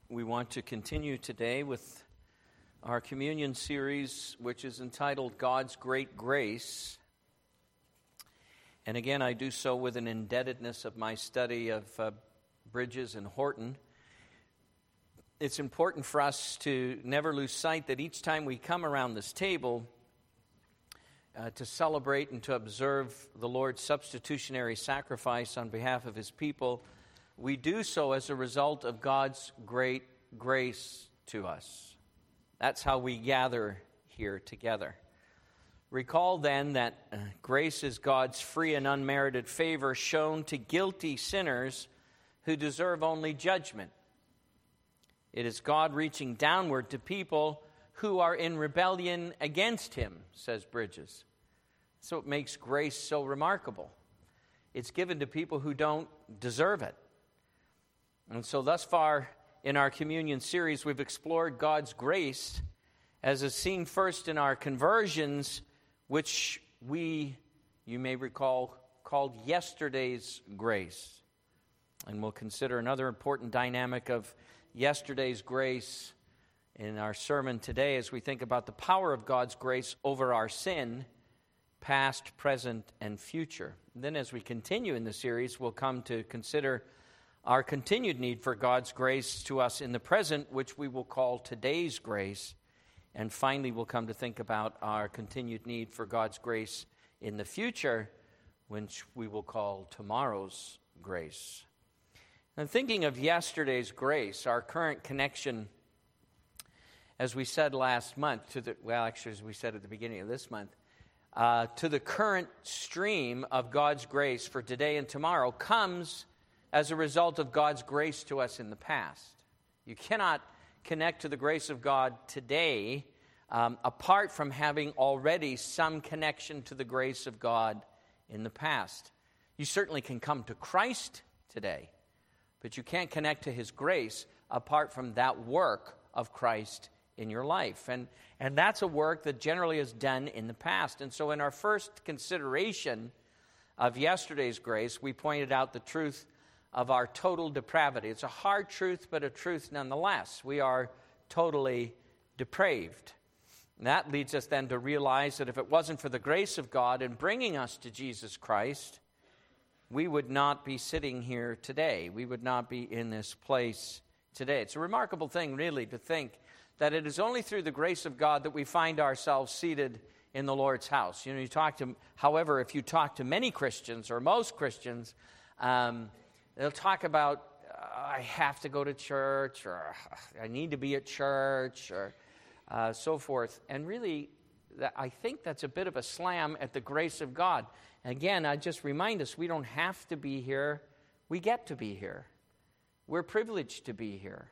We want to continue today with our communion series, which is entitled God's Great Grace. And again, I do so with an indebtedness of my study of Bridges and Horton. It's important for us to never lose sight that each time we come around this table to celebrate and to observe the Lord's substitutionary sacrifice on behalf of His people, we do so as a result of God's great grace to us. That's how we gather here together. Recall then that grace is God's free and unmerited favor shown to guilty sinners who deserve only judgment. It is God reaching downward to people who are in rebellion against Him, says Bridges. So it makes grace so remarkable. It's given to people who don't deserve it. And so thus far in our communion series, we've explored God's grace as is seen first in our conversions, which you may recall, called yesterday's grace. And we'll consider another important dynamic of yesterday's grace in our sermon today as we think about the power of God's grace over our sin, past, present, and future. And then as we continue in the series, we'll come to consider our continued need for God's grace to us in the present, which we will call today's grace. And finally, we'll come to think about our continued need for God's grace in the future, which we will call tomorrow's grace. And thinking of yesterday's grace, our current connection, as we said last month, as we said at the beginning of this month, to the current stream of God's grace for today and tomorrow comes as a result of God's grace to us in the past. You cannot connect to the grace of God today apart from having already some connection to the grace of God in the past. You certainly can come to Christ today, but you can't connect to His grace apart from that work of Christ in your life. And that's a work that generally is done in the past. And so in our first consideration of yesterday's grace, we pointed out the truth of our total depravity. It's a hard truth, but a truth nonetheless. We are totally depraved. And that leads us then to realize that if it wasn't for the grace of God in bringing us to Jesus Christ, we would not be sitting here today. We would not be in this place today. It's a remarkable thing, really, to think that it is only through the grace of God that we find ourselves seated in the Lord's house. If you talk to many Christians or most Christians, they'll talk about, I have to go to church, or I need to be at church, or so forth. And really, I think that's a bit of a slam at the grace of God. Again, I just remind us, we don't have to be here. We get to be here. We're privileged to be here.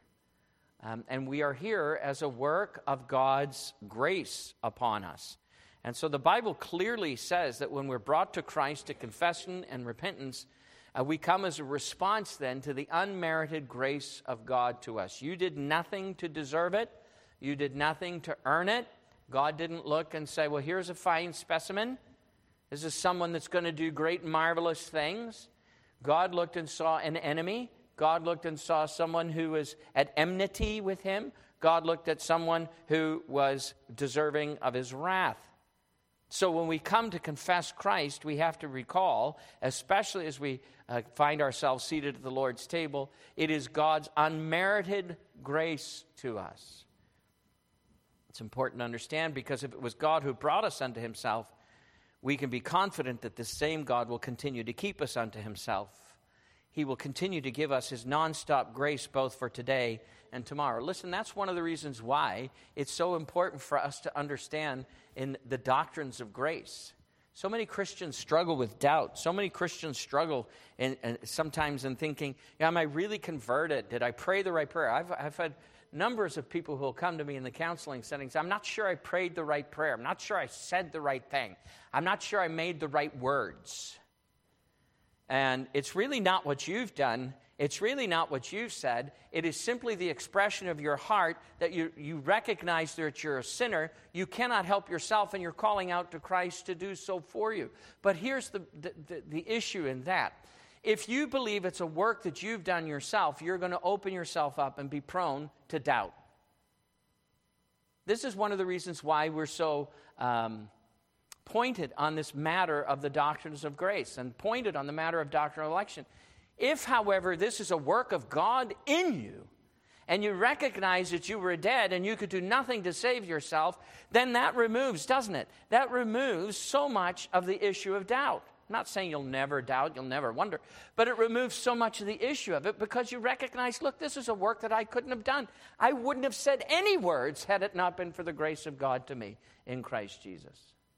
And we are here as a work of God's grace upon us. And so the Bible clearly says that when we're brought to Christ to confession and repentance, we come as a response then to the unmerited grace of God to us. You did nothing to deserve it. You did nothing to earn it. God didn't look and say, well, here's a fine specimen. This is someone that's going to do great and marvelous things. God looked and saw an enemy. God looked and saw someone who was at enmity with Him. God looked at someone who was deserving of His wrath. So when we come to confess Christ, we have to recall, especially as we find ourselves seated at the Lord's table, it is God's unmerited grace to us. It's important to understand, because if it was God who brought us unto Himself, we can be confident that the same God will continue to keep us unto Himself. He will continue to give us His nonstop grace both for today and tomorrow. Listen, that's one of the reasons why it's so important for us to understand in the doctrines of grace. So many Christians struggle with doubt. So many Christians struggle sometimes in thinking, am I really converted? Did I pray the right prayer? I've had numbers of people who will come to me in the counseling settings. I'm not sure I prayed the right prayer. I'm not sure I said the right thing. I'm not sure I made the right words. And it's really not what you've done. It's really not what you've said. It is simply the expression of your heart that you recognize that you're a sinner. You cannot help yourself, and you're calling out to Christ to do so for you. But here's the issue in that. If you believe it's a work that you've done yourself, you're going to open yourself up and be prone to doubt. This is one of the reasons why we're so pointed on this matter of the doctrines of grace and pointed on the matter of doctrinal election. If, however, this is a work of God in you, and you recognize that you were dead and you could do nothing to save yourself, then that removes, doesn't it? That removes so much of the issue of doubt. I'm not saying you'll never doubt, you'll never wonder, but it removes so much of the issue of it because you recognize, look, this is a work that I couldn't have done. I wouldn't have said any words had it not been for the grace of God to me in Christ Jesus.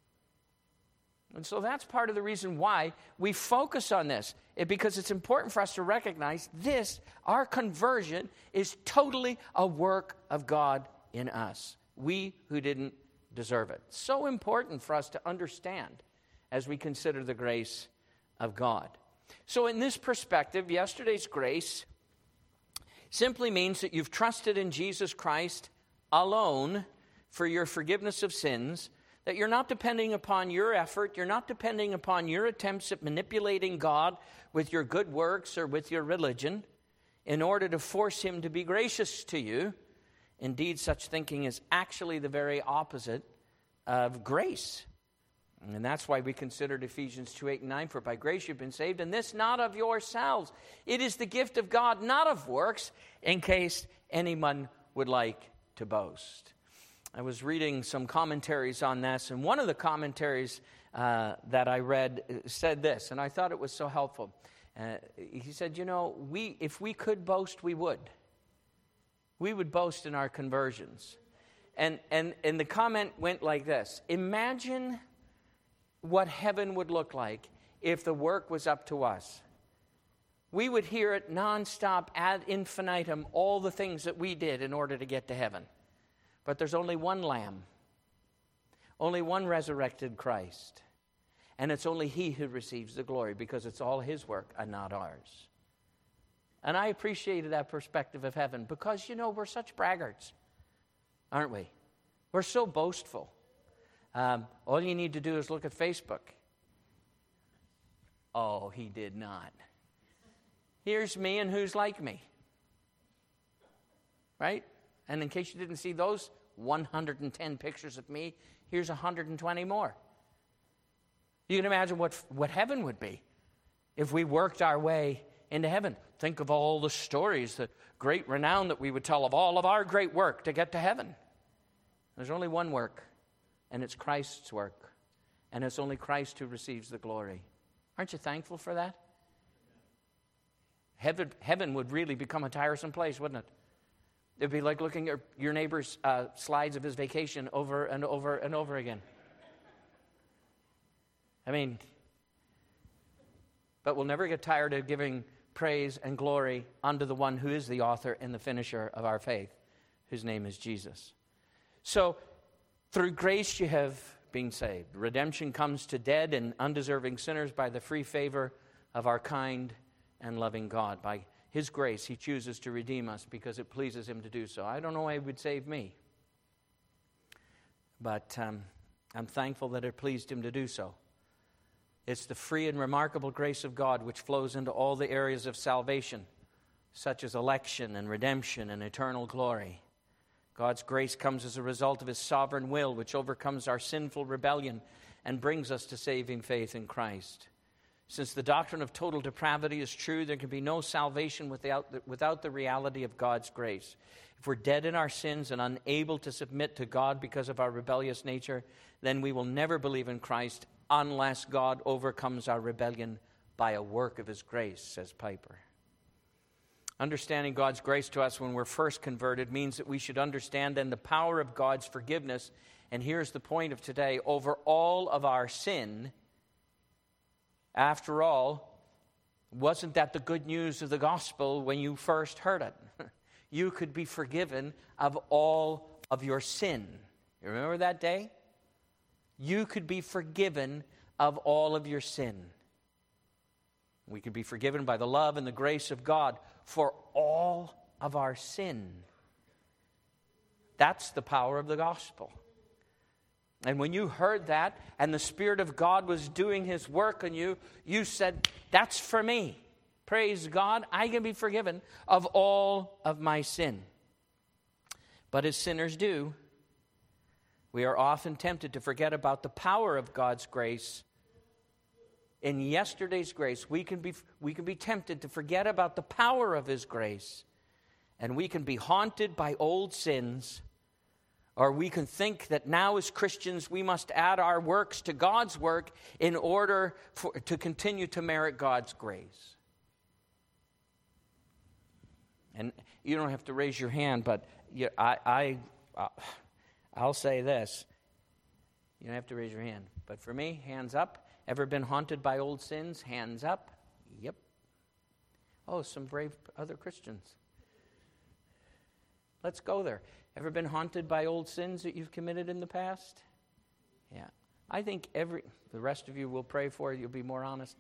And so that's part of the reason why we focus on this, because it's important for us to recognize this, our conversion, is totally a work of God in us. We who didn't deserve it. So important for us to understand as we consider the grace of God. So in this perspective, yesterday's grace simply means that you've trusted in Jesus Christ alone for your forgiveness of sins, that you're not depending upon your effort, you're not depending upon your attempts at manipulating God with your good works or with your religion in order to force him to be gracious to you. Indeed, such thinking is actually the very opposite of grace. And that's why we considered Ephesians 2:8 and 9, for by grace you've been saved, and this not of yourselves. It is the gift of God, not of works, in case anyone would like to boast. I was reading some commentaries on this, and one of the commentaries that I read said this, and I thought it was so helpful. He said, if we could boast, we would. We would boast in our conversions. And the comment went like this: imagine what heaven would look like if the work was up to us. We would hear it nonstop, ad infinitum, all the things that we did in order to get to heaven. But there's only one Lamb, only one resurrected Christ, and it's only he who receives the glory because it's all his work and not ours. And I appreciated that perspective of heaven because, we're such braggarts, aren't we? We're so boastful. All you need to do is look at Facebook. Oh, he did not. Here's me and who's like me. Right? And in case you didn't see those 110 pictures of me, here's 120 more. You can imagine what heaven would be if we worked our way into heaven. Think of all the stories, the great renown that we would tell of all of our great work to get to heaven. There's only one work, and it's Christ's work. And it's only Christ who receives the glory. Aren't you thankful for that? Heaven would really become a tiresome place, wouldn't it? It'd be like looking at your neighbor's slides of his vacation over and over and over again. But we'll never get tired of giving praise and glory unto the one who is the author and the finisher of our faith, whose name is Jesus. So, through grace you have been saved. Redemption comes to dead and undeserving sinners by the free favor of our kind and loving God. By his grace, he chooses to redeem us because it pleases him to do so. I don't know why he would save me, but I'm thankful that it pleased him to do so. It's the free and remarkable grace of God which flows into all the areas of salvation, such as election and redemption and eternal glory. God's grace comes as a result of his sovereign will, which overcomes our sinful rebellion and brings us to saving faith in Christ. Since the doctrine of total depravity is true, there can be no salvation without the reality of God's grace. If we're dead in our sins and unable to submit to God because of our rebellious nature, then we will never believe in Christ unless God overcomes our rebellion by a work of his grace, says Piper. Understanding God's grace to us when we're first converted means that we should understand then the power of God's forgiveness. And here's the point of today: over all of our sin. After all, wasn't that the good news of the gospel when you first heard it? You could be forgiven of all of your sin. You remember that day? You could be forgiven of all of your sin. We could be forgiven by the love and the grace of God for all of our sin. That's the power of the gospel. And when you heard that and the Spirit of God was doing his work on you, you said, that's for me. Praise God, I can be forgiven of all of my sin. But as sinners do, we are often tempted to forget about the power of God's grace. In yesterday's grace, we can be tempted to forget about the power of His grace. And we can be haunted by old sins, or we can think that now as Christians we must add our works to God's work in order to continue to merit God's grace. And you don't have to raise your hand, but I'll say this. You don't have to raise your hand. But for me, hands up. Ever been haunted by old sins? Hands up. Yep. Oh, some brave other Christians. Let's go there. Ever been haunted by old sins that you've committed in the past? Yeah. I think the rest of you will pray for you. You'll be more honest.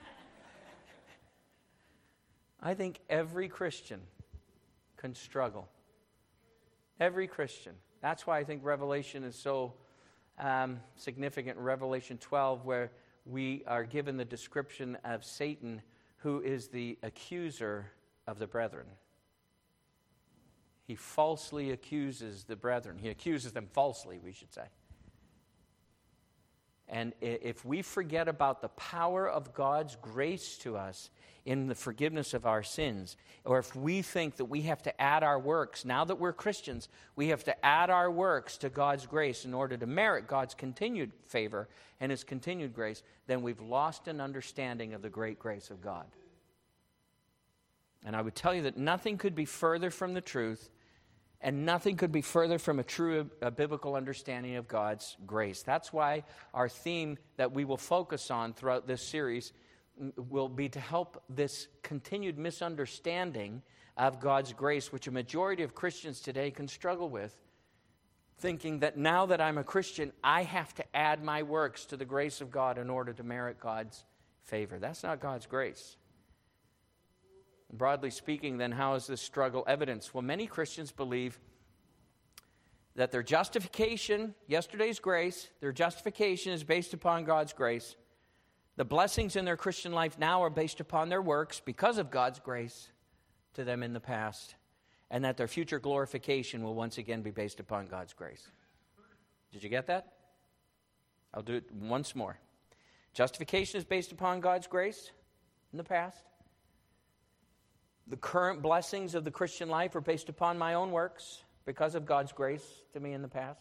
I think every Christian can struggle. Every Christian. That's why I think Revelation is so significant. Revelation 12, where we are given the description of Satan, who is the accuser of the brethren. He falsely accuses the brethren. He accuses them falsely, we should say. And if we forget about the power of God's grace to us in the forgiveness of our sins, or if we think that we have to add our works, now that we're Christians, we have to add our works to God's grace in order to merit God's continued favor and His continued grace, then we've lost an understanding of the great grace of God. And I would tell you that nothing could be further from the truth, and nothing could be further from a true biblical understanding of God's grace. That's why our theme that we will focus on throughout this series will be to help this continued misunderstanding of God's grace, which a majority of Christians today can struggle with, thinking that now that I'm a Christian, I have to add my works to the grace of God in order to merit God's favor. That's not God's grace. Broadly speaking, then, how is this struggle evidenced? Well, many Christians believe that their justification, yesterday's grace, their justification is based upon God's grace. The blessings in their Christian life now are based upon their works because of God's grace to them in the past, and that their future glorification will once again be based upon God's grace. Did you get that? I'll do it once more. Justification is based upon God's grace in the past. The current blessings of the Christian life are based upon my own works because of God's grace to me in the past.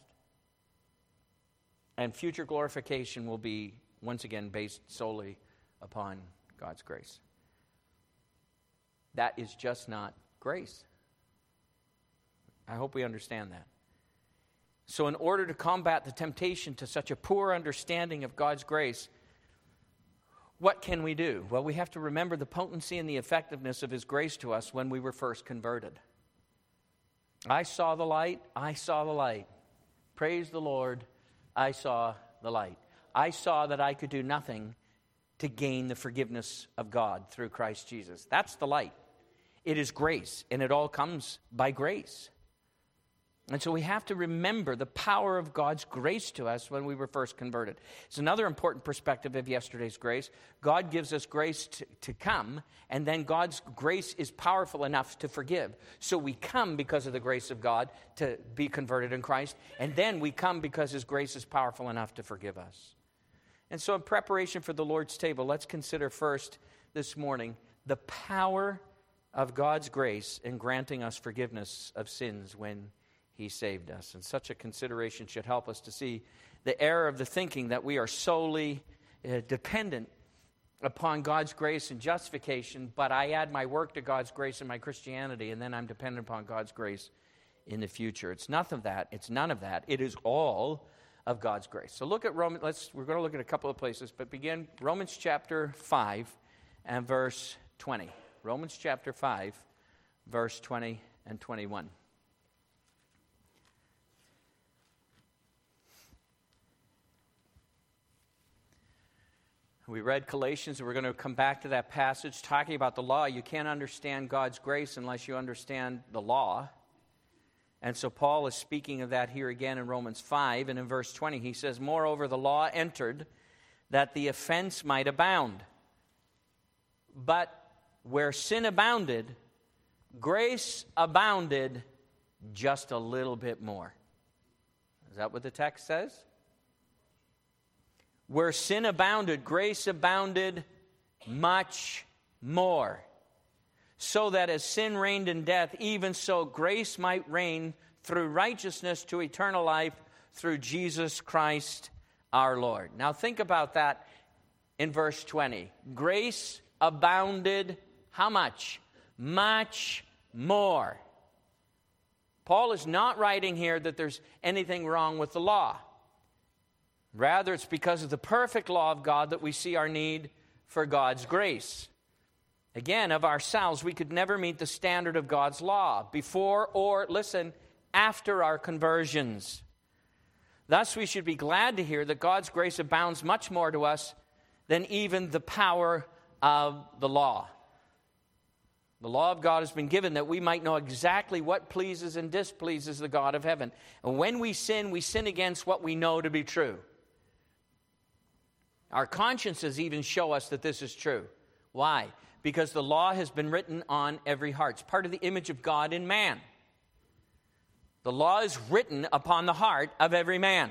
And future glorification will be, once again, based solely upon God's grace. That is just not grace. I hope we understand that. So in order to combat the temptation to such a poor understanding of God's grace, what can we do? Well, we have to remember the potency and the effectiveness of His grace to us when we were first converted. I saw the light. I saw the light. Praise the Lord. I saw the light. I saw that I could do nothing to gain the forgiveness of God through Christ Jesus. That's the light. It is grace, and it all comes by grace. And so we have to remember the power of God's grace to us when we were first converted. It's another important perspective of yesterday's grace. God gives us grace to come, and then God's grace is powerful enough to forgive. So we come because of the grace of God to be converted in Christ, and then we come because His grace is powerful enough to forgive us. And so in preparation for the Lord's table, let's consider first this morning the power of God's grace in granting us forgiveness of sins when He saved us. And such a consideration should help us to see the error of the thinking that we are solely dependent upon God's grace and justification, but I add my work to God's grace and my Christianity, and then I'm dependent upon God's grace in the future. It's none of that. It's none of that. It is all of God's grace. So look at Romans. We're going to look at a couple of places, but begin Romans chapter 5 and verse 20. Romans chapter 5, verse 20 and 21. We read Galatians, and we're going to come back to that passage talking about the law. You can't understand God's grace unless you understand the law. And so Paul is speaking of that here again in Romans 5, and in verse 20 he says, "Moreover, the law entered that the offense might abound. But where sin abounded, grace abounded just a little bit more. Is that what the text says? Where sin abounded, grace abounded much more. So that as sin reigned in death, even so grace might reign through righteousness to eternal life through Jesus Christ our Lord. Now think about that in verse 20. Grace abounded how much? Much more. Paul is not writing here that there's anything wrong with the law. Rather, it's because of the perfect law of God that we see our need for God's grace. Again, of ourselves, we could never meet the standard of God's law before or, listen, after our conversions. Thus, we should be glad to hear that God's grace abounds much more to us than even the power of the law. The law of God has been given that we might know exactly what pleases and displeases the God of heaven. And when we sin against what we know to be true. Our consciences even show us that this is true. Why? Because the law has been written on every heart. It's part of the image of God in man. The law is written upon the heart of every man.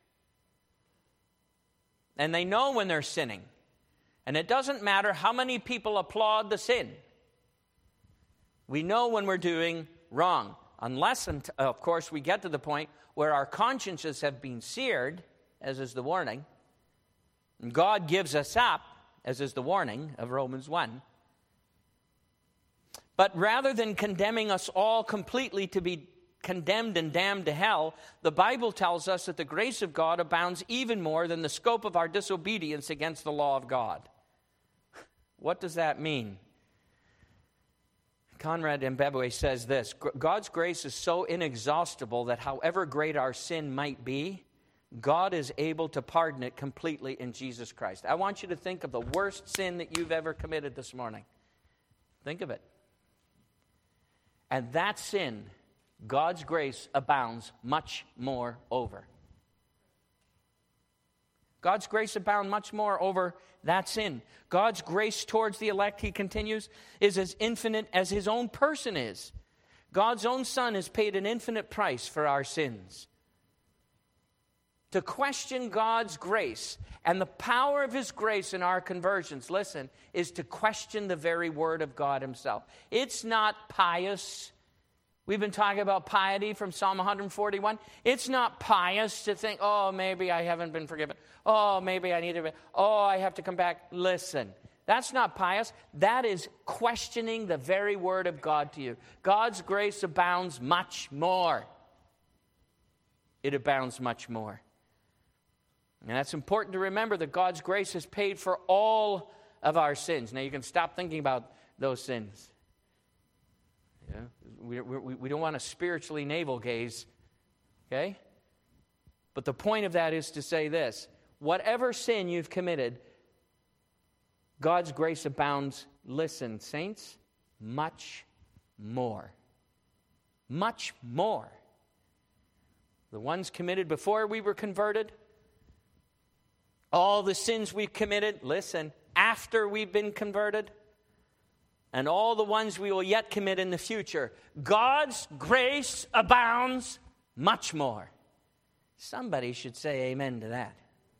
And they know when they're sinning. And it doesn't matter how many people applaud the sin. We know when we're doing wrong. Unless, of course, we get to the point where our consciences have been seared, as is the warning. And God gives us up, as is the warning of Romans 1. But rather than condemning us all completely to be condemned and damned to hell, the Bible tells us that the grace of God abounds even more than the scope of our disobedience against the law of God. What does that mean? Conrad Mbebwe says this: God's grace is so inexhaustible that however great our sin might be, God is able to pardon it completely in Jesus Christ. I want you to think of the worst sin that you've ever committed this morning. Think of it. And that sin, God's grace abounds much more over. God's grace abounds much more over that sin. God's grace towards the elect, he continues, is as infinite as his own person is. God's own Son has paid an infinite price for our sins. To question God's grace and the power of his grace in our conversions, listen, is to question the very word of God himself. It's not pious. We've been talking about piety from Psalm 141. It's not pious to think, oh, maybe I haven't been forgiven. Oh, maybe I need to, I have to come back. Listen, that's not pious. That is questioning the very word of God to you. God's grace abounds much more. It abounds much more. And that's important to remember, that God's grace has paid for all of our sins. Now you can stop thinking about those sins. Yeah? We don't want to spiritually navel gaze, okay? But the point of that is to say this: whatever sin you've committed, God's grace abounds, listen, saints, much more. Much more. The ones committed before we were converted, all the sins we've committed, listen, after we've been converted, and all the ones we will yet commit in the future, God's grace abounds much more. Somebody should say amen to that.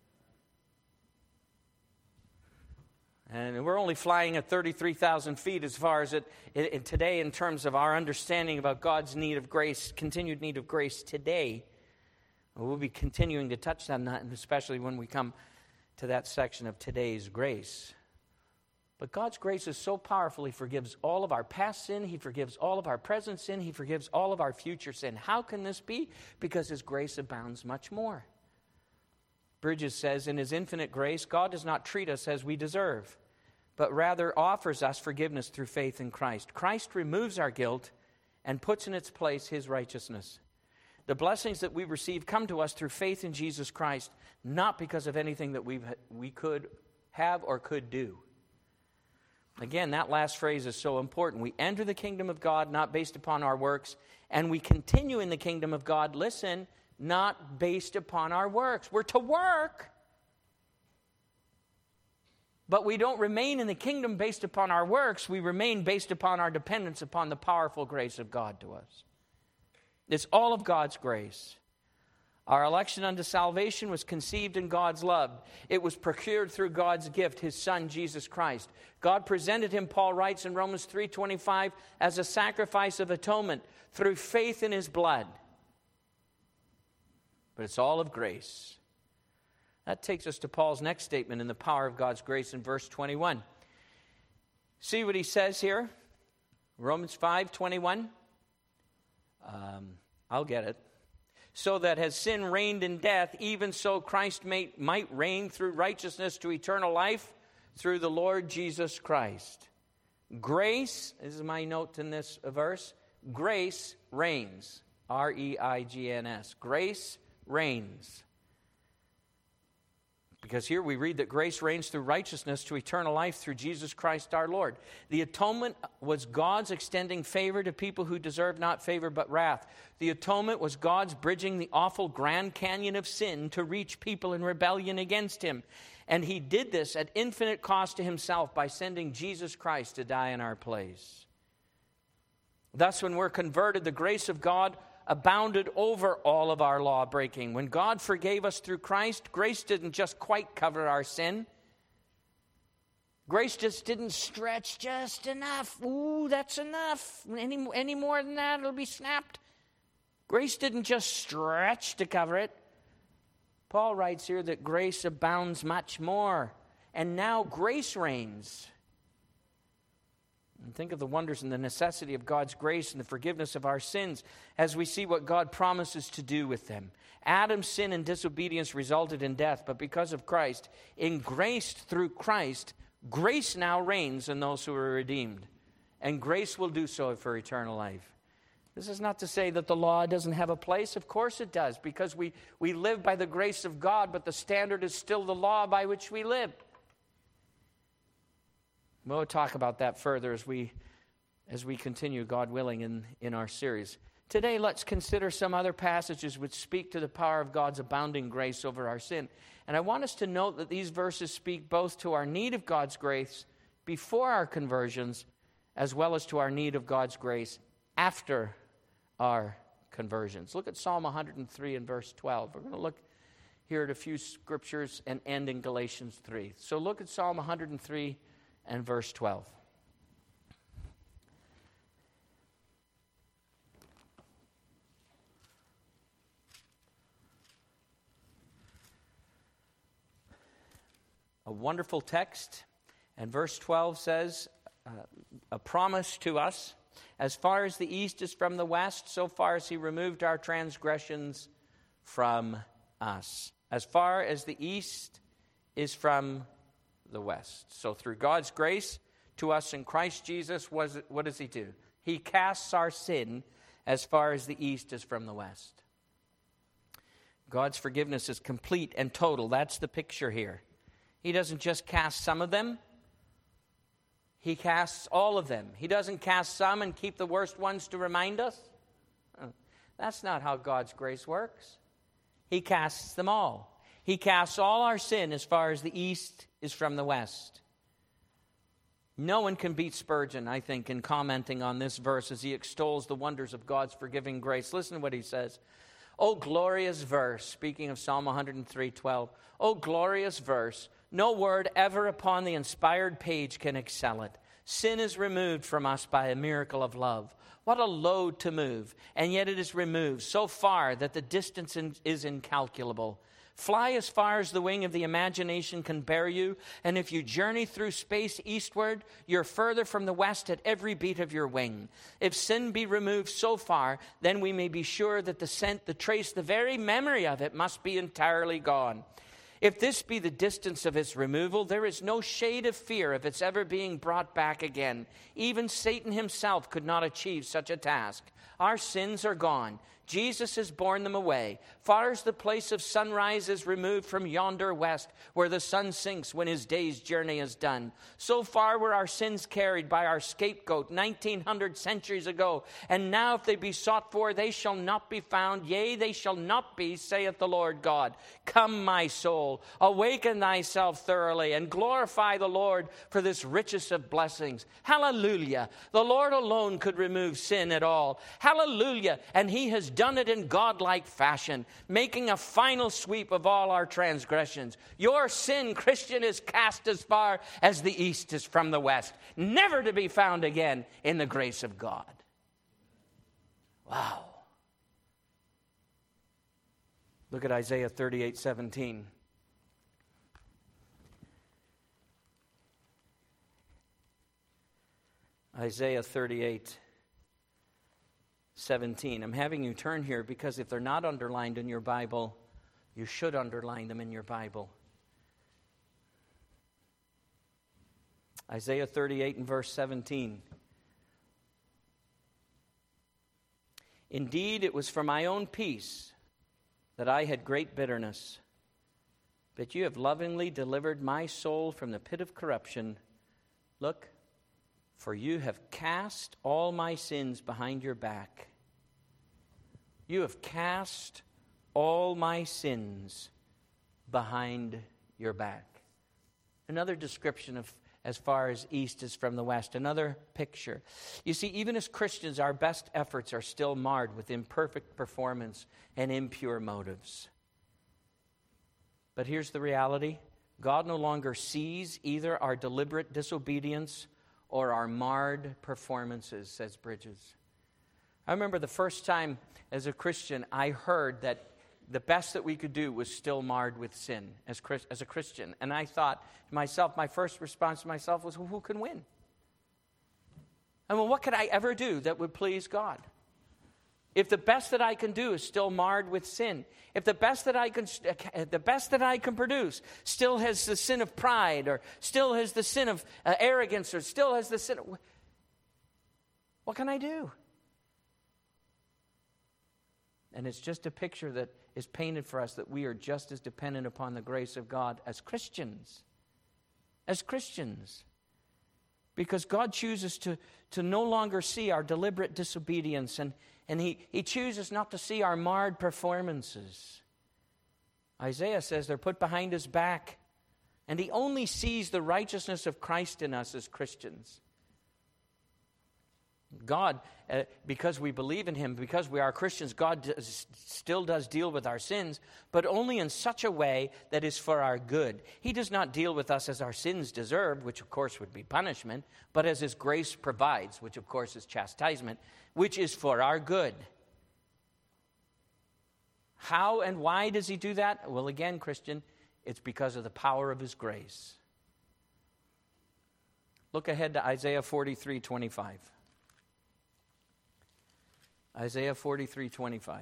And we're only flying at 33,000 feet as far as it today in terms of our understanding about God's need of grace, continued need of grace today. We'll be continuing to touch on that, and especially when we come to that section of today's grace. But God's grace is so powerful, he forgives all of our past sin, he forgives all of our present sin, he forgives all of our future sin. How can this be? Because his grace abounds much more. Bridges says, in his infinite grace, God does not treat us as we deserve, but rather offers us forgiveness through faith in Christ. Christ removes our guilt and puts in its place his righteousness. The blessings that we receive come to us through faith in Jesus Christ, not because of anything that we could have or could do. Again, that last phrase is so important. We enter the kingdom of God not based upon our works, and we continue in the kingdom of God, listen, not based upon our works. We're to work. But we don't remain in the kingdom based upon our works. We remain based upon our dependence upon the powerful grace of God to us. It's all of God's grace. Our election unto salvation was conceived in God's love. It was procured through God's gift, His Son, Jesus Christ. God presented Him, Paul writes in Romans 3:25, as a sacrifice of atonement through faith in His blood. But it's all of grace. That takes us to Paul's next statement in the power of God's grace in verse 21. See what he says here? Romans 5:21. I'll get it. So that as sin reigned in death, even so Christ might reign through righteousness to eternal life through the Lord Jesus Christ. Grace, this is my note in this verse, grace reigns. R-E-I-G-N-S. Grace reigns. Because here we read that grace reigns through righteousness to eternal life through Jesus Christ our Lord. The atonement was God's extending favor to people who deserve not favor but wrath. The atonement was God's bridging the awful Grand Canyon of sin to reach people in rebellion against Him. And He did this at infinite cost to Himself by sending Jesus Christ to die in our place. Thus, when we're converted, the grace of God abounded over all of our law breaking. When God forgave us through Christ, grace didn't just quite cover our sin. Grace just didn't stretch just enough. Ooh, that's enough. Any more than that, it'll be snapped. Grace didn't just stretch to cover it. Paul writes here that grace abounds much more. And now grace reigns. And think of the wonders and the necessity of God's grace and the forgiveness of our sins as we see what God promises to do with them. Adam's sin and disobedience resulted in death, but because of Christ, in grace through Christ, grace now reigns in those who are redeemed. And grace will do so for eternal life. This is not to say that the law doesn't have a place. Of course it does, because we live by the grace of God, but the standard is still the law by which we live. We'll talk about that further as we continue, God willing, in our series. Today, let's consider some other passages which speak to the power of God's abounding grace over our sin. And I want us to note that these verses speak both to our need of God's grace before our conversions, as well as to our need of God's grace after our conversions. Look at Psalm 103 and verse 12. We're going to look here at a few scriptures and end in Galatians 3. So look at Psalm 103 and verse 12. A wonderful text. And verse 12 says, a promise to us, as far as the east is from the west, so far as He removed our transgressions from us. As far as the east is from the west. So through God's grace to us in Christ Jesus, what does He do? He casts our sin as far as the east is from the west. God's forgiveness is complete and total. That's the picture here. He doesn't just cast some of them. He casts all of them. He doesn't cast some and keep the worst ones to remind us. That's not how God's grace works. He casts them all. He casts all our sin as far as the east is from the west. No one can beat Spurgeon, I think, in commenting on this verse as he extols the wonders of God's forgiving grace. Listen to what he says. Oh, glorious verse, speaking of Psalm 103:12. Oh, glorious verse. No word ever upon the inspired page can excel it. Sin is removed from us by a miracle of love. What a load to move, and yet it is removed so far that the distance is incalculable. Fly as far as the wing of the imagination can bear you, and if you journey through space eastward, you're further from the west at every beat of your wing. If sin be removed so far, then we may be sure that the scent, the trace, the very memory of it must be entirely gone. If this be the distance of its removal, there is no shade of fear of its ever being brought back again. Even Satan himself could not achieve such a task. Our sins are gone. Jesus has borne them away. Far as the place of sunrise is removed from yonder west, where the sun sinks when his day's journey is done. So far were our sins carried by our scapegoat 1900 centuries ago. And now if they be sought for, they shall not be found. Yea, they shall not be, saith the Lord God. Come, my soul. soul. Awaken thyself thoroughly and glorify the Lord for this richest of blessings. Hallelujah. The Lord alone could remove sin at all. Hallelujah. And he has done it in godlike fashion, making a final sweep of all our transgressions. Your sin, Christian, is cast as far as the east is from the west, never to be found again in the grace of God. Wow. Look at Isaiah 38:17. Isaiah 38:17. I'm having you turn here because if they're not underlined in your Bible, you should underline them in your Bible. Isaiah 38 and verse 17. Indeed, it was for my own peace that I had great bitterness. But you have lovingly delivered my soul from the pit of corruption. Look, for you have cast all my sins behind your back. You have cast all my sins behind your back. Another description of as far as east is from the west. Another picture. You see, even as Christians, our best efforts are still marred with imperfect performance and impure motives. But here's the reality. God no longer sees either our deliberate disobedience or our marred performances, says Bridges. I remember the first time as a Christian I heard that the best that we could do was still marred with sin as a Christian. And I thought to myself, my first response to myself was, well, who can win? I mean, what could I ever do that would please God? If the best that I can do is still marred with sin, if the best that I can produce still has the sin of pride, or still has the sin of arrogance, or still has the sin of, what can I do? And it's just a picture that is painted for us that we are just as dependent upon the grace of God as Christians. As Christians. Because God chooses to no longer see our deliberate disobedience, and He chooses not to see our marred performances. Isaiah says they're put behind His back, and He only sees the righteousness of Christ in us as Christians. God, because we believe in Him, because we are Christians, God still does deal with our sins, but only in such a way that is for our good. He does not deal with us as our sins deserve, which of course would be punishment, but as His grace provides, which of course is chastisement, which is for our good. How and why does He do that? Well, again, Christian, it's because of the power of His grace. Look ahead to Isaiah 43:25. Isaiah 43:25.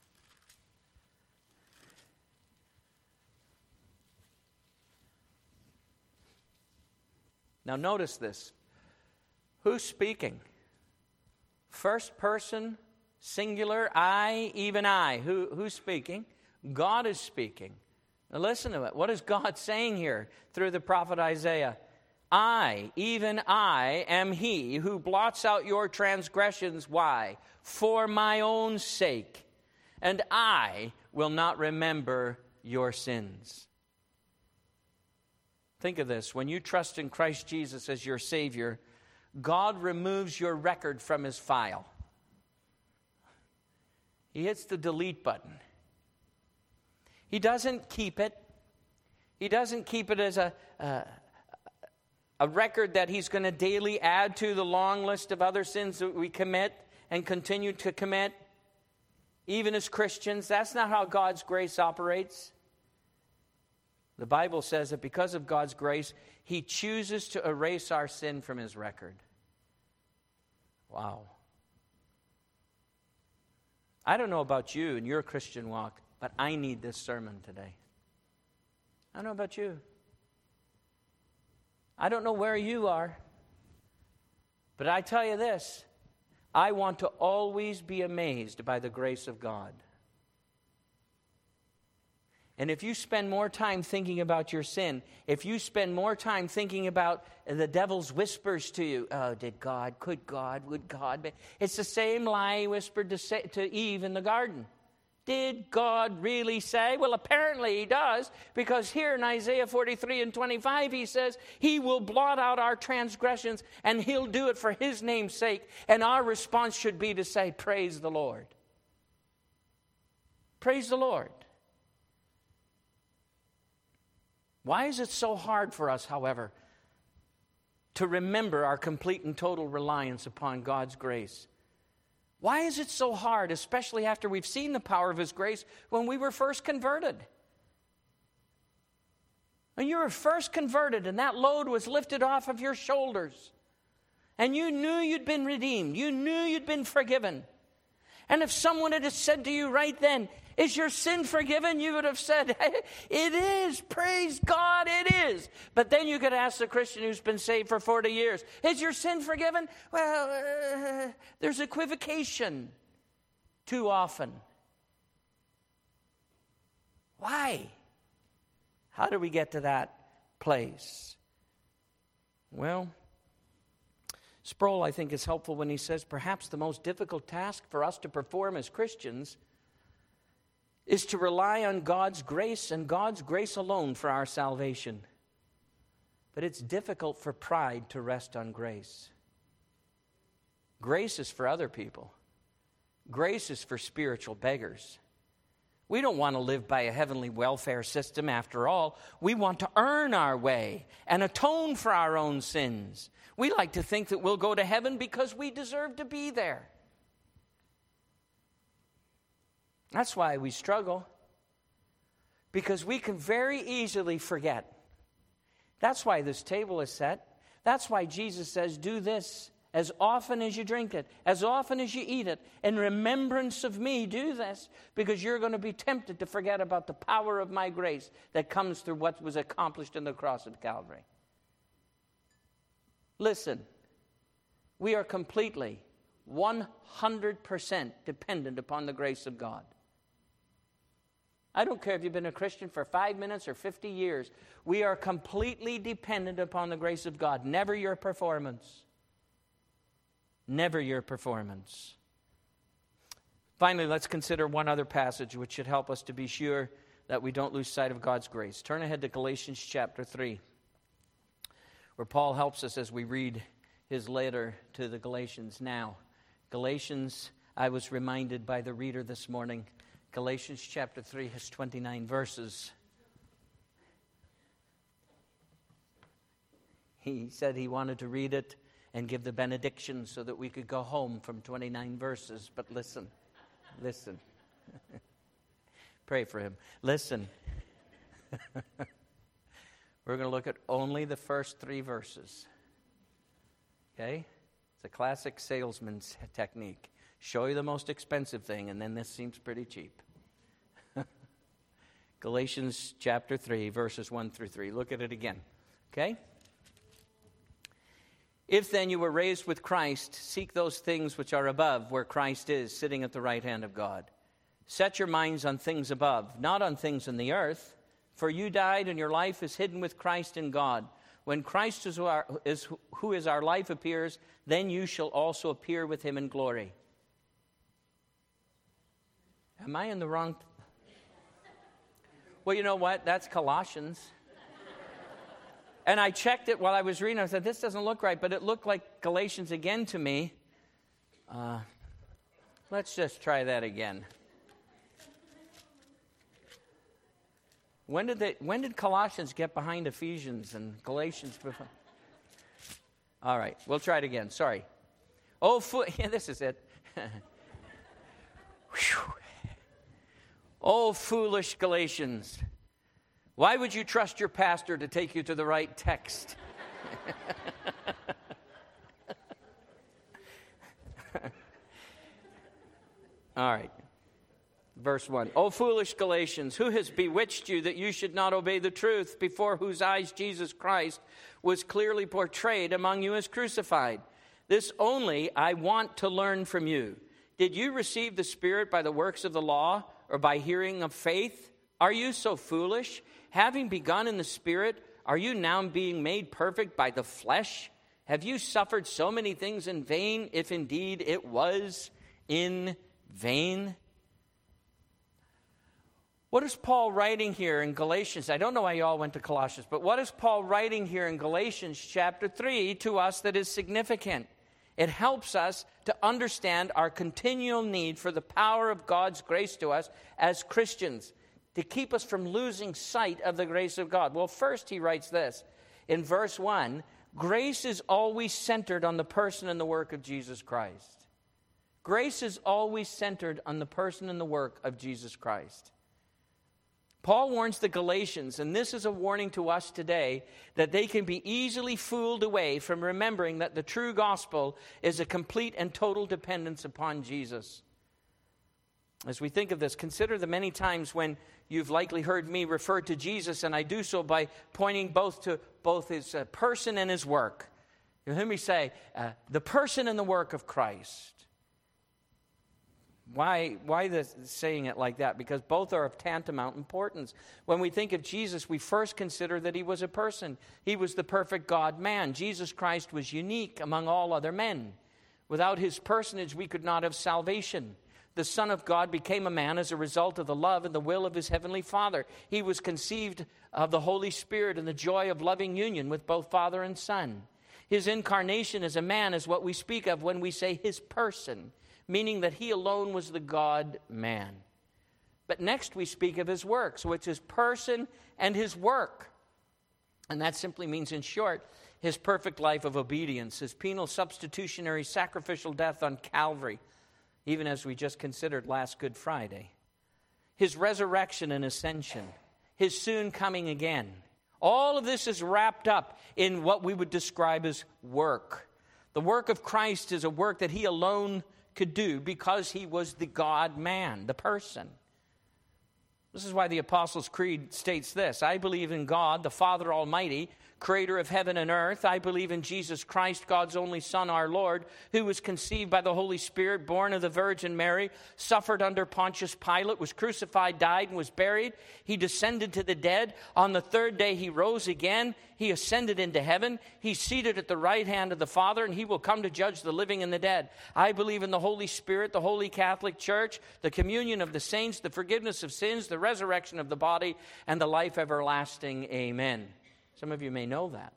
Now notice this. Who's speaking? First person, singular, I, even I. Who's speaking? God is speaking. Now listen to it. What is God saying here through the prophet Isaiah? I, even I, am He who blots out your transgressions. Why? For my own sake. And I will not remember your sins. Think of this. When you trust in Christ Jesus as your Savior, God removes your record from His file. He hits the delete button. He doesn't keep it. He doesn't keep it as a record that He's going to daily add to the long list of other sins that we commit and continue to commit, even as Christians. That's not how God's grace operates. The Bible says that because of God's grace, He chooses to erase our sin from His record. Wow. I don't know about you and your Christian walk, but I need this sermon today. I don't know about you. I don't know where you are, but I tell you this, I want to always be amazed by the grace of God. And if you spend more time thinking about your sin, if you spend more time thinking about the devil's whispers to you, oh, could God, would God? It's the same lie he whispered to Eve in the garden. Did God really say? Well, apparently he does, because here in Isaiah 43 and 25, he says, he will blot out our transgressions, and he'll do it for his name's sake. And our response should be to say, praise the Lord. Praise the Lord. Why is it so hard for us, however, to remember our complete and total reliance upon God's grace? Why is it so hard, especially after we've seen the power of his grace when we were first converted? When you were first converted and that load was lifted off of your shoulders, and you knew you'd been redeemed, you knew you'd been forgiven. And if someone had said to you right then, is your sin forgiven? You would have said, it is. Praise God, it is. But then you could ask the Christian who's been saved for 40 years, is your sin forgiven? Well, there's equivocation too often. Why? How do we get to that place? Well, Sproul, I think, is helpful when he says perhaps the most difficult task for us to perform as Christians is to rely on God's grace and God's grace alone for our salvation. But it's difficult for pride to rest on grace. Grace is for other people. Grace is for spiritual beggars. We don't want to live by a heavenly welfare system after all. We want to earn our way and atone for our own sins. We like to think that we'll go to heaven because we deserve to be there. That's why we struggle. Because we can very easily forget. That's why this table is set. That's why Jesus says, do this as often as you drink it, as often as you eat it. In remembrance of me, do this, because you're going to be tempted to forget about the power of my grace that comes through what was accomplished in the cross of Calvary. Listen, we are completely, 100% dependent upon the grace of God. I don't care if you've been a Christian for 5 minutes or 50 years. We are completely dependent upon the grace of God. Never your performance. Never your performance. Finally, let's consider one other passage which should help us to be sure that we don't lose sight of God's grace. Turn ahead to Galatians chapter 3, where Paul helps us as we read his letter to the Galatians now. Galatians, I was reminded by the reader this morning, Galatians chapter 3 has 29 verses. He said he wanted to read it and give the benediction so that we could go home from 29 verses. But listen. Pray for him. Listen. We're going to look at only the first 3 verses. Okay? It's a classic salesman's technique. Show you the most expensive thing, and then this seems pretty cheap. Galatians chapter 3, verses 1 through 3. Look at it again. Okay? If then you were raised with Christ, seek those things which are above, where Christ is, sitting at the right hand of God. Set your minds on things above, not on things in the earth, for you died and your life is hidden with Christ in God. When Christ who is our life appears, then you shall also appear with him in glory. Am I in the wrong? Well, you know what? That's Colossians. And I checked it while I was reading. I said, this doesn't look right, but it looked like Galatians again to me. Let's just try that again. When did Colossians get behind Ephesians and Galatians before? All right, we'll try it again. Sorry. Yeah, this is it. Oh, foolish Galatians. Why would you trust your pastor to take you to the right text? All right. Verse 1. O foolish Galatians, who has bewitched you that you should not obey the truth, before whose eyes Jesus Christ was clearly portrayed among you as crucified? This only I want to learn from you. Did you receive the Spirit by the works of the law, or by hearing of faith? Are you so foolish? Having begun in the Spirit, are you now being made perfect by the flesh? Have you suffered so many things in vain, if indeed it was in vain? What is Paul writing here in Galatians? I don't know why you all went to Colossians, but what is Paul writing here in Galatians chapter 3 to us that is significant? It helps us to understand our continual need for the power of God's grace to us as Christians, to keep us from losing sight of the grace of God. Well, first he writes this in verse 1, grace is always centered on the person and the work of Jesus Christ. Grace is always centered on the person and the work of Jesus Christ. Paul warns the Galatians, and this is a warning to us today, that they can be easily fooled away from remembering that the true gospel is a complete and total dependence upon Jesus. As we think of this, consider the many times when you've likely heard me refer to Jesus, and I do so by pointing to both his person and his work. You hear me say, the person and the work of Christ. Why saying it like that? Because both are of tantamount importance. When we think of Jesus, we first consider that he was a person. He was the perfect God-man. Jesus Christ was unique among all other men. Without his personage, we could not have salvation. The Son of God became a man as a result of the love and the will of his heavenly Father. He was conceived of the Holy Spirit and the joy of loving union with both Father and Son. His incarnation as a man is what we speak of when we say his person, meaning that he alone was the God-man. But next we speak of his works, which is person and his work. And that simply means, in short, his perfect life of obedience, his penal substitutionary sacrificial death on Calvary, even as we just considered last Good Friday. His resurrection and ascension, his soon coming again. All of this is wrapped up in what we would describe as work. The work of Christ is a work that he alone could do because he was the God-man, the person. This is why the Apostles' Creed states this: I believe in God, the Father Almighty, creator of heaven and earth. I believe in Jesus Christ, God's only Son, our Lord, who was conceived by the Holy Spirit, born of the Virgin Mary, suffered under Pontius Pilate, was crucified, died, and was buried. He descended to the dead. On the third day he rose again. He ascended into heaven. He's seated at the right hand of the Father, and he will come to judge the living and the dead. I believe in the Holy Spirit, the Holy Catholic Church, the communion of the saints, the forgiveness of sins, the resurrection of the body, and the life everlasting. Amen. Some of you may know that.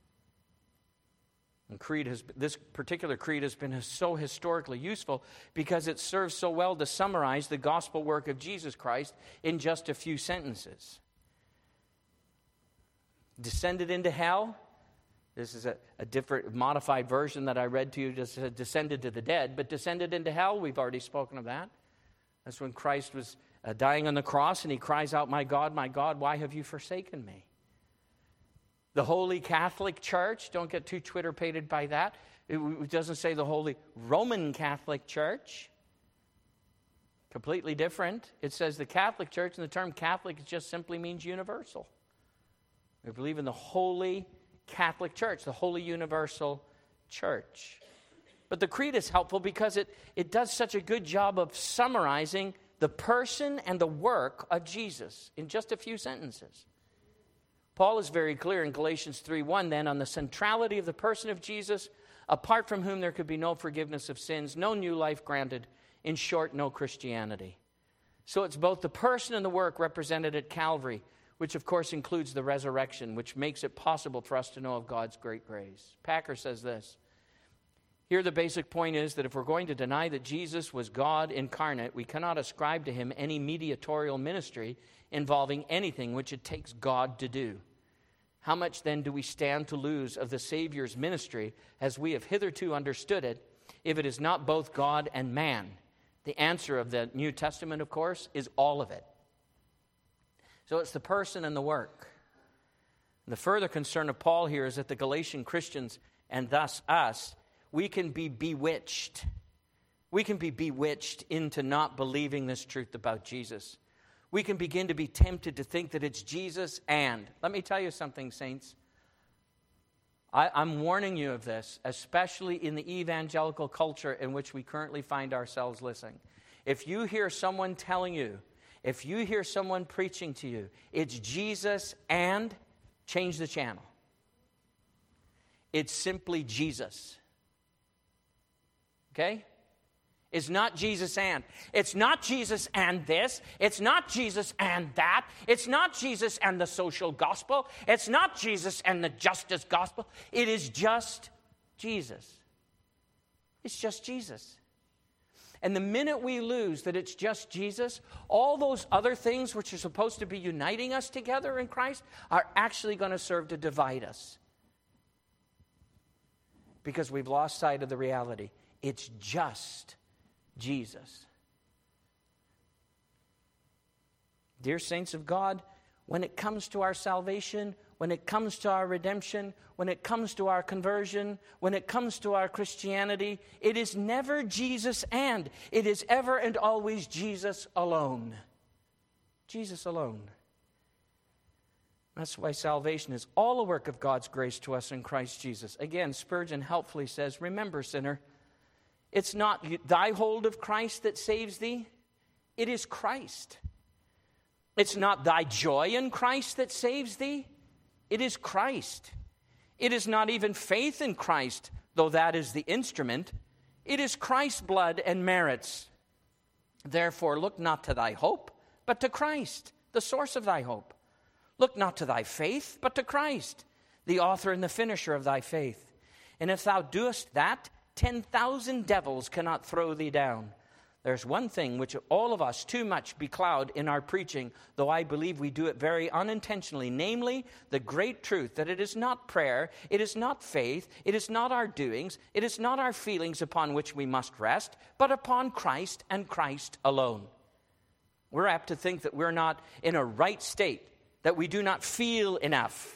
And this particular creed has been so historically useful because it serves so well to summarize the gospel work of Jesus Christ in just a few sentences. Descended into hell. This is a different, modified version that I read to you. Just said descended to the dead, but descended into hell, we've already spoken of that. That's when Christ was dying on the cross, and he cries out, my God, why have you forsaken me? The Holy Catholic Church, don't get too Twitter-pated by that. It doesn't say the Holy Roman Catholic Church. Completely different. It says the Catholic Church, and the term Catholic just simply means universal. We believe in the Holy Catholic Church, the Holy Universal Church. But the creed is helpful because it does such a good job of summarizing the person and the work of Jesus in just a few sentences. Paul is very clear in Galatians 3:1 then on the centrality of the person of Jesus, apart from whom there could be no forgiveness of sins, no new life granted, in short, no Christianity. So it's both the person and the work represented at Calvary, which of course includes the resurrection, which makes it possible for us to know of God's great grace. Packer says this: here the basic point is that if we're going to deny that Jesus was God incarnate, we cannot ascribe to him any mediatorial ministry involving anything which it takes God to do. How much then do we stand to lose of the Savior's ministry as we have hitherto understood it, if it is not both God and man? The answer of the New Testament, of course, is all of it. So it's the person and the work. The further concern of Paul here is that the Galatian Christians, and thus us, we can be bewitched. We can be bewitched into not believing this truth about Jesus. We can begin to be tempted to think that it's Jesus and. Let me tell you something, saints. I'm warning you of this, especially in the evangelical culture in which we currently find ourselves listening. If you hear someone telling you, if you hear someone preaching to you, it's Jesus and, change the channel. It's simply Jesus. Okay? is not Jesus and. It's not Jesus and this. It's not Jesus and that. It's not Jesus and the social gospel. It's not Jesus and the justice gospel. It is just Jesus. It's just Jesus. And the minute we lose that it's just Jesus, all those other things which are supposed to be uniting us together in Christ are actually going to serve to divide us. Because we've lost sight of the reality. It's just Jesus. Dear saints of God, when it comes to our salvation, when it comes to our redemption, when it comes to our conversion, when it comes to our Christianity, it is never Jesus and. It is ever and always Jesus alone. Jesus alone. That's why salvation is all a work of God's grace to us in Christ Jesus. Again, Spurgeon helpfully says, remember, sinner, it's not thy hold of Christ that saves thee. It is Christ. It's not thy joy in Christ that saves thee. It is Christ. It is not even faith in Christ, though that is the instrument. It is Christ's blood and merits. Therefore, look not to thy hope, but to Christ, the source of thy hope. Look not to thy faith, but to Christ, the author and the finisher of thy faith. And if thou doest that, 10,000 devils cannot throw thee down. There's one thing which all of us too much becloud in our preaching, though I believe we do it very unintentionally, namely the great truth that it is not prayer, it is not faith, it is not our doings, it is not our feelings upon which we must rest, but upon Christ and Christ alone. We're apt to think that we're not in a right state, that we do not feel enough,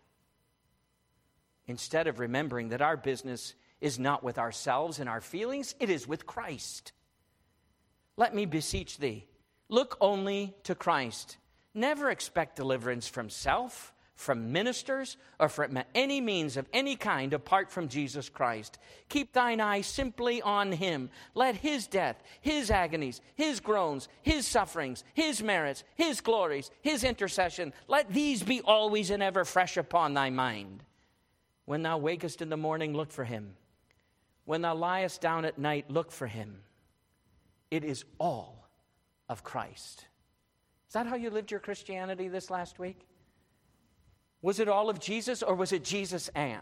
instead of remembering that our business is not with ourselves and our feelings, it is with Christ. Let me beseech thee, look only to Christ. Never expect deliverance from self, from ministers, or from any means of any kind apart from Jesus Christ. Keep thine eye simply on him. Let his death, his agonies, his groans, his sufferings, his merits, his glories, his intercession, let these be always and ever fresh upon thy mind. When thou wakest in the morning, look for him. When thou liest down at night, look for him. It is all of Christ. Is that how you lived your Christianity this last week? Was it all of Jesus, or was it Jesus and?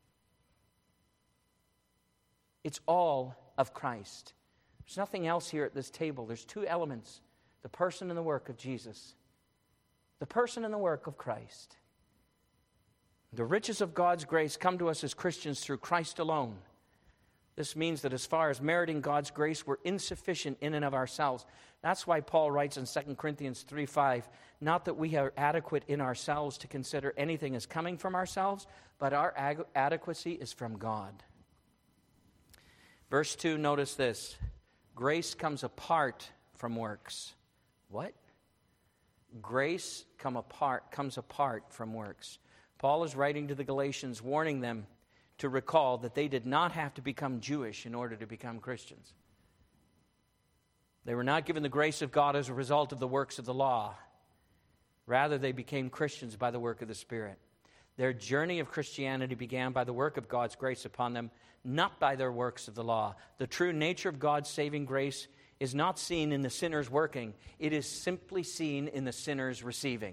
It's all of Christ. There's nothing else here at this table. There's two elements: the person and the work of Jesus. The person and the work of Christ. The riches of God's grace come to us as Christians through Christ alone. This means that as far as meriting God's grace, we're insufficient in and of ourselves. That's why Paul writes in 2 Corinthians 3:5, not that we are adequate in ourselves to consider anything as coming from ourselves, but our adequacy is from God. Verse 2, notice this. Grace comes apart from works. What? Grace comes apart from works. Paul is writing to the Galatians, warning them to recall that they did not have to become Jewish in order to become Christians. They were not given the grace of God as a result of the works of the law. Rather, they became Christians by the work of the Spirit. Their journey of Christianity began by the work of God's grace upon them, not by their works of the law. The true nature of God's saving grace is not seen in the sinner's working. It is simply seen in the sinner's receiving.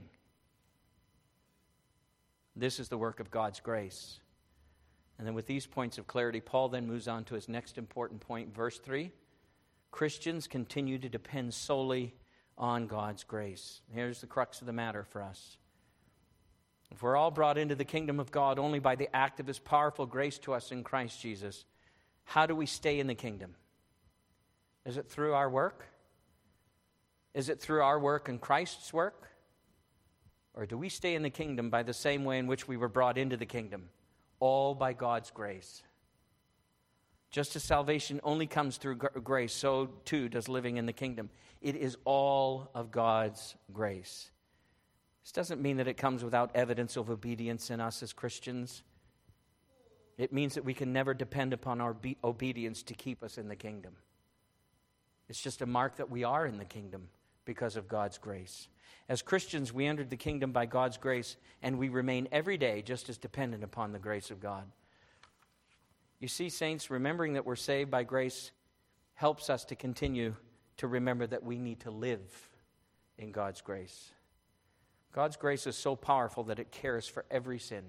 This is the work of God's grace. And then with these points of clarity, Paul then moves on to his next important point, verse 3. Christians continue to depend solely on God's grace. Here's the crux of the matter for us. If we're all brought into the kingdom of God only by the act of his powerful grace to us in Christ Jesus, how do we stay in the kingdom? Is it through our work? Is it through our work and Christ's work? Or do we stay in the kingdom by the same way in which we were brought into the kingdom? All by God's grace. Just as salvation only comes through grace, so too does living in the kingdom. It is all of God's grace. This doesn't mean that it comes without evidence of obedience in us as Christians. It means that we can never depend upon our obedience to keep us in the kingdom. It's just a mark that we are in the kingdom because of God's grace. As Christians, we entered the kingdom by God's grace, and we remain every day just as dependent upon the grace of God. You see, saints, remembering that we're saved by grace helps us to continue to remember that we need to live in God's grace. God's grace is so powerful that it cares for every sin.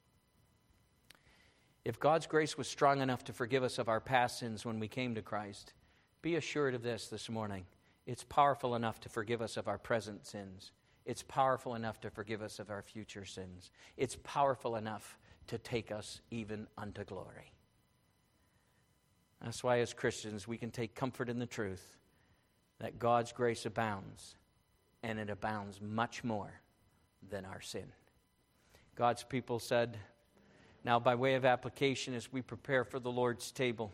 If God's grace was strong enough to forgive us of our past sins when we came to Christ, be assured of this morning. It's powerful enough to forgive us of our present sins. It's powerful enough to forgive us of our future sins. It's powerful enough to take us even unto glory. That's why as Christians we can take comfort in the truth that God's grace abounds, and it abounds much more than our sin. God's people said, now by way of application as we prepare for the Lord's table,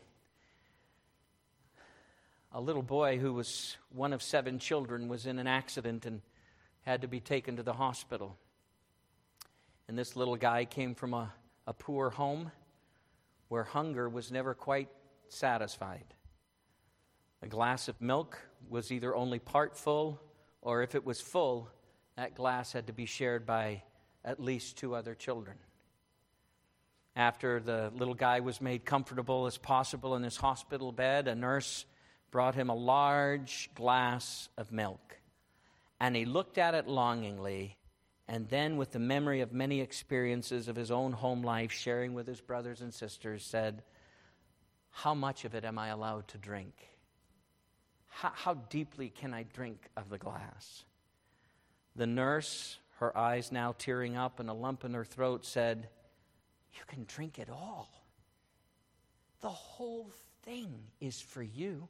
a little boy who was one of 7 children was in an accident and had to be taken to the hospital. And this little guy came from a poor home where hunger was never quite satisfied. A glass of milk was either only part full, or if it was full, that glass had to be shared by at least 2 other children. After the little guy was made comfortable as possible in his hospital bed, a nurse brought him a large glass of milk. And he looked at it longingly, and then with the memory of many experiences of his own home life, sharing with his brothers and sisters, said, how much of it am I allowed to drink? How deeply can I drink of the glass? The nurse, her eyes now tearing up and a lump in her throat, said, you can drink it all. The whole thing is for you.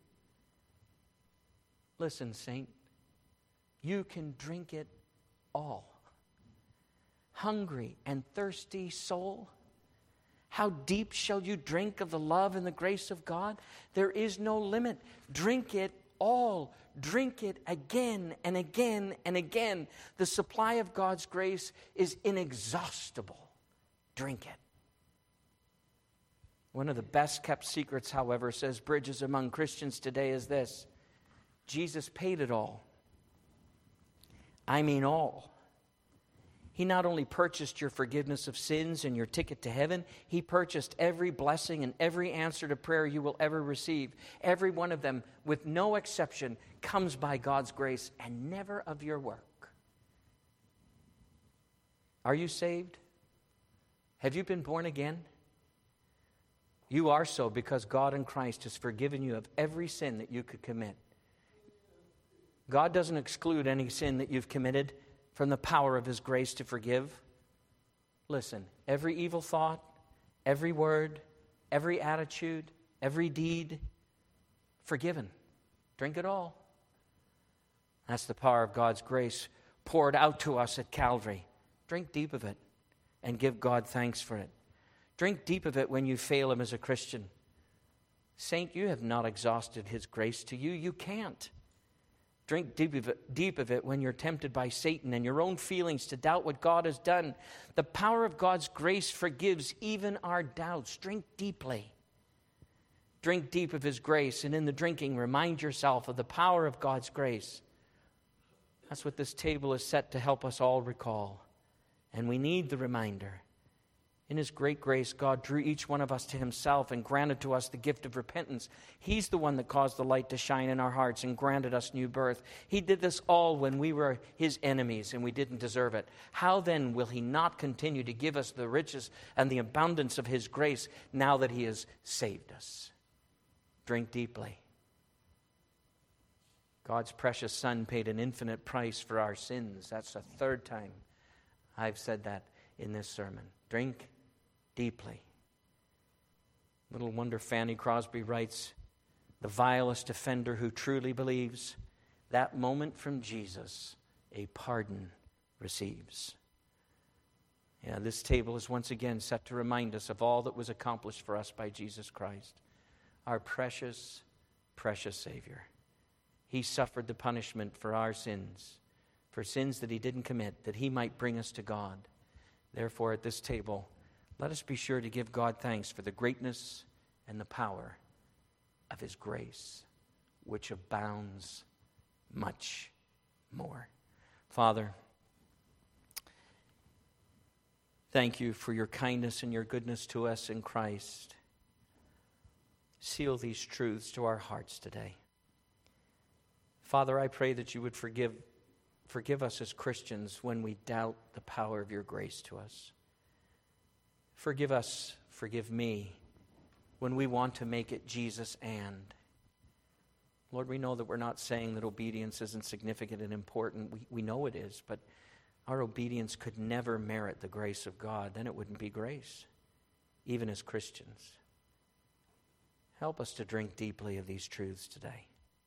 Listen, saint, you can drink it all. Hungry and thirsty soul, how deep shall you drink of the love and the grace of God? There is no limit. Drink it all. Drink it again and again and again. The supply of God's grace is inexhaustible. Drink it. One of the best kept secrets, however, says Bridges among Christians today is this: Jesus paid it all. I mean all. He not only purchased your forgiveness of sins and your ticket to heaven, He purchased every blessing and every answer to prayer you will ever receive. Every one of them, with no exception, comes by God's grace and never of your work. Are you saved? Have you been born again? You are so because God in Christ has forgiven you of every sin that you could commit. God doesn't exclude any sin that you've committed from the power of His grace to forgive. Listen, every evil thought, every word, every attitude, every deed, forgiven. Drink it all. That's the power of God's grace poured out to us at Calvary. Drink deep of it and give God thanks for it. Drink deep of it when you fail Him as a Christian. Saint, you have not exhausted His grace to you. You can't. Drink deep of it when you're tempted by Satan and your own feelings to doubt what God has done. The power of God's grace forgives even our doubts. Drink deeply. Drink deep of His grace, and in the drinking, remind yourself of the power of God's grace. That's what this table is set to help us all recall. And we need the reminder. In His great grace, God drew each one of us to Himself and granted to us the gift of repentance. He's the one that caused the light to shine in our hearts and granted us new birth. He did this all when we were His enemies and we didn't deserve it. How then will He not continue to give us the riches and the abundance of His grace now that He has saved us? Drink deeply. God's precious Son paid an infinite price for our sins. That's the 3rd time I've said that in this sermon. Drink deeply. Little wonder Fanny Crosby writes, the vilest offender who truly believes, that moment from Jesus a pardon receives. Yeah, this table is once again set to remind us of all that was accomplished for us by Jesus Christ, our precious, precious Savior. He suffered the punishment for our sins, for sins that He didn't commit, that He might bring us to God. Therefore, at this table, let us be sure to give God thanks for the greatness and the power of His grace, which abounds much more. Father, thank You for Your kindness and Your goodness to us in Christ. seal these truths to our hearts today. Father, I pray that you would forgive us as Christians when we doubt the power of your grace to us. Forgive us, forgive me, when we want to make it Jesus and. Lord, we know that we're not saying that obedience isn't significant and important. We know it is, but our obedience could never merit the grace of God. Then it wouldn't be grace, even as Christians. Help us to drink deeply of these truths today.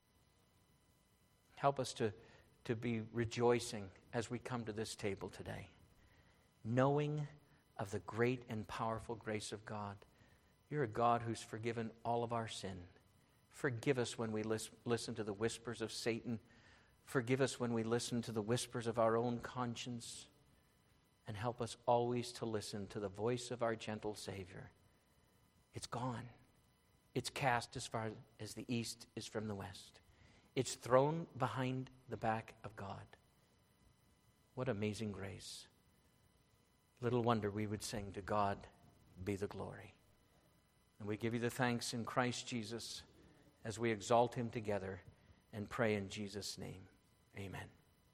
Help us to be rejoicing as we come to this table today, knowing of the great and powerful grace of God. You're a God who's forgiven all of our sin. Forgive us when we listen to the whispers of Satan. Forgive us when we listen to the whispers of our own conscience. And help us always to listen to the voice of our gentle Savior. It's gone. It's cast as far as the east is from the west. It's thrown behind the back of God. What amazing grace. Little wonder we would sing, "To God be the glory." And we give you the thanks in Christ Jesus as we exalt him together and pray in Jesus' name.